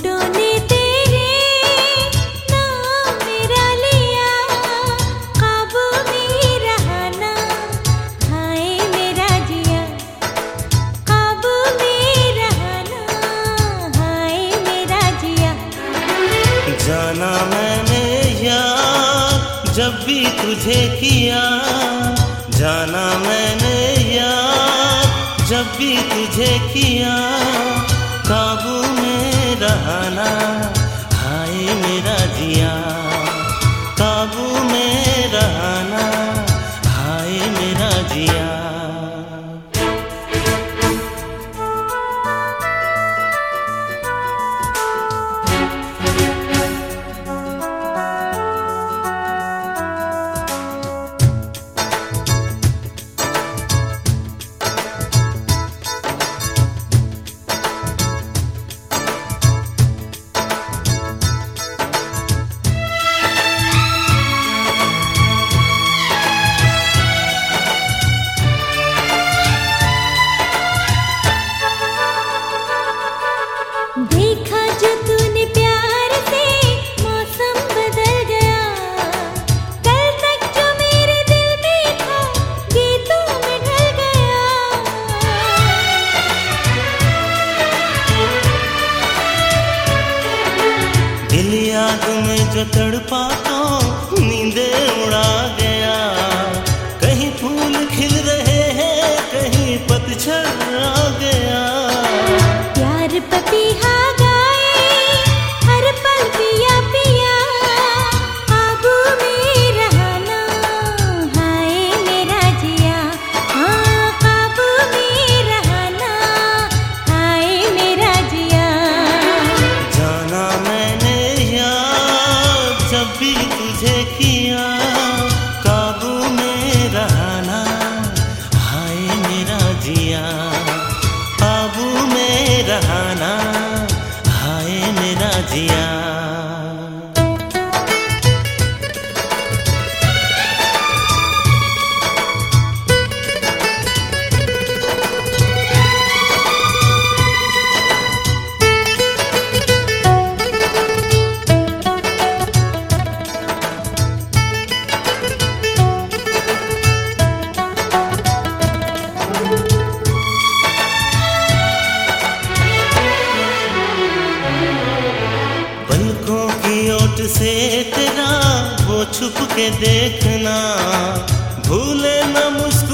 होठों ने तेरे नाम मेरा लिया, ख्वाबों में रहा ना, हाय मेरा जिया। ख्वाबों में रहा ना, हाय मेरा जिया। जाना मैंने यार जब भी तुझे किया, जाना मैंने यार जब भी तुझे किया, काबू में रहना, हाय मेरा जिया। काबू में रहना, हाय मेरा जिया। देखा जो तूने प्यार से, मौसम बदल गया। कल तक जो मेरे दिल में था, गीतों में ढल गया। दिल याद में जो तड़पा तो नींदे उड़ा गया। कहीं फूल खिल रहे हैं, कहीं पतझड़ आ गया। प्यार पपीहा गाए, हर पल पिया पिया, काबू में रहना, हाय मेरा जिया। हाँ काबू में रहना, हाय मेरा जिया। जाना मैंने यार जब भी तुझे किया, काबू में रहना, हाय मेरा जिया। काबू में रहना, हाय मेरा जिया। पलकों की ओट से तेरा वो छुप के देखना, भूले न मुझको